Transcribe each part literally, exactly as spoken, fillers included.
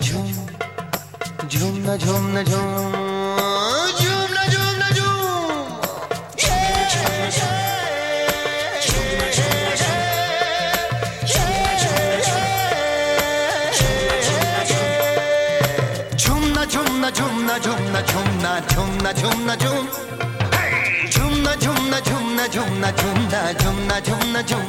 झूम झूम ना झूम ना झूम झूम ना झूम ना झूम झूम ना झूम ना झूम ना झूम ना झूम ना झूम ना झूम झूम ना झूम ना झूम ना झूम ना झूम ना झूम ना झूम ना झूम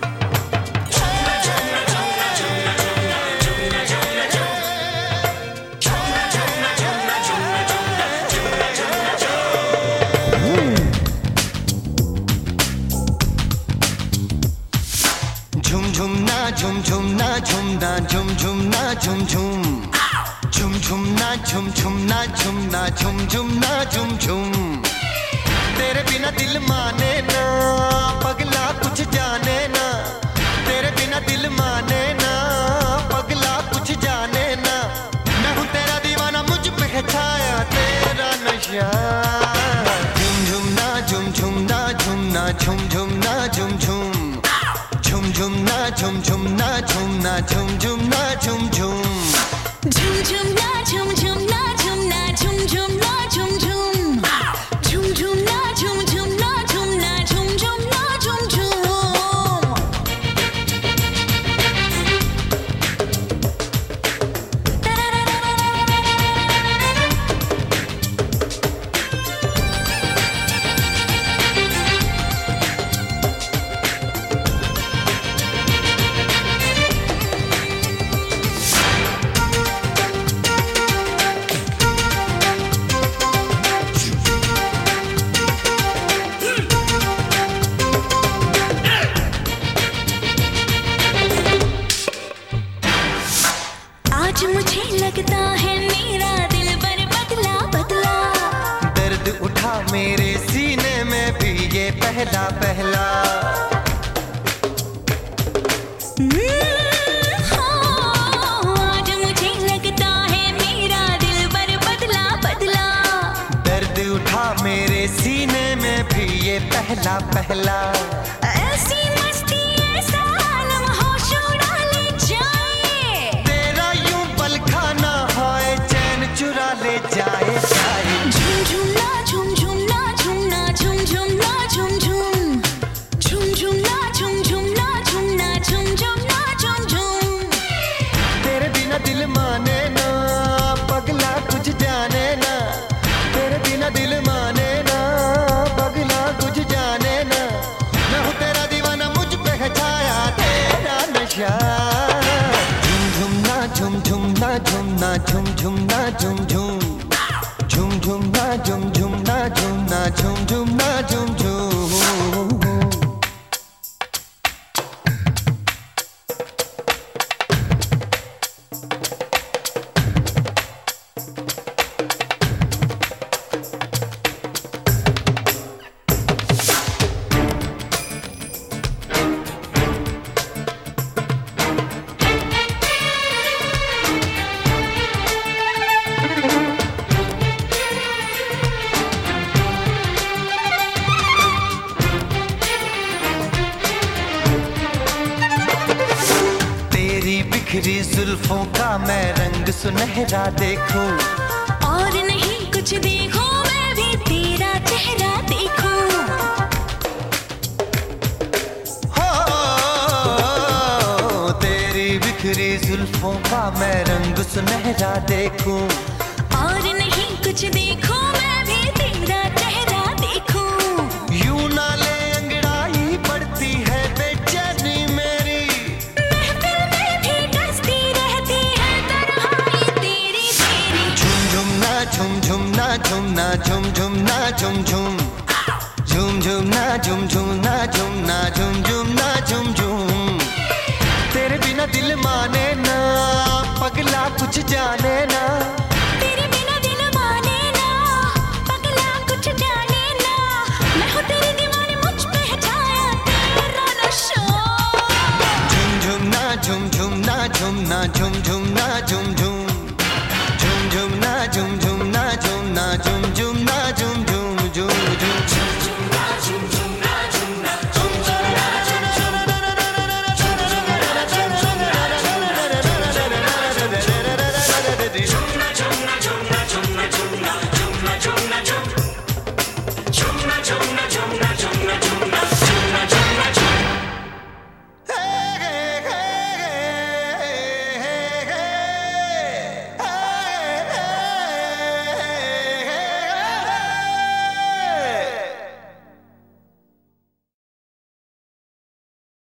झूम झूम ना झूम झूम ना झूम ना झूम झूम ना झूम झूम झूम झूम ना झूम झूम ना झूम ना झूम झूम ना झूम झूम तेरे बिना दिल माने ना पगला कुछ जाने ना तेरे बिना दिल माने ना पगला कुछ जाने ना मैं हूँ तेरा दीवाना मुझ पे है छाया तेरा नशा झूम झूम ना झूम झूम ना झूम ना झूम झूम ना झूम झूम झूम झूम ना झूम झूम ना झूम ना झूम झूम ना झूम झूम झूम झूम ना झूम झूम ना झूम ना झूम झूम ना झूम झूम झूम झूम ना झूम झूम ना झूम ना झूम झूम ना झूम झूम आज मुझे लगता है मेरा दिल पर बदला बदला दर्द उठा मेरे सीने में भी ये पहला पहला आज मुझे लगता है मेरा दिल पर बदला बदला दर्द उठा मेरे सीने में भी ये पहला पहला ऐसी मस्ती ऐसा आलम होश उड़ा ले जाए तेरा यूं पल खाना होए चैन चुरा ले जाए जाए झूम झूम ना झूम झूम ना झूम ना झूम झूम ना झूम झूम झूम झूम ना झूम झूम ना झूम ना झूम झूम ना झूम झूम तेरे बिना दिल माने ना पगला कुछ जाने ना तेरे बिना दिल माने ना पगला कुछ जाने ना मैं हूँ तेरा दीवाना मुझ पे है छाया तेरा नशा झूम झूम ना झूम झूम ना झूम ना झूम झूम ना झूम झूम झूम झूम ना झूम झूम ना झूम ना झूम झूम ना झूम झूम बिखरी जुल्फों का मैं रंग सुनहरा देखूं और नहीं कुछ देखो मैं भी तेरा चेहरा देखूं हो तेरी बिखरी जुल्फों का मैं रंग सुनहरा देखूं और नहीं कुछ देखो मैं भी तेरा चेहरा देखूं यूं ना ले अंगड़ाई पड़ती है बेचैनी मेरी महफिल में भी डसती रहती है तन्हाई तेरी तेरी झूम झूम ना झूम झूम ना झूम ना झूम झूम ना झूम झूम झूम झूम ना झूम झूम ना झूम ना झूम झूम ना झूम झूम तेरे बिना दिल माने ना पगला कुछ जाने ना तेरे बिना दिल माने ना पगला कुछ जाने ना मैं हूँ तेरी दीवानी मुझ पे है छाया तेरा नशा झूम झूम ना झूम झूम ना झूम ना झूम झूम ना झूम झूम झूम झूम ना झूम झूम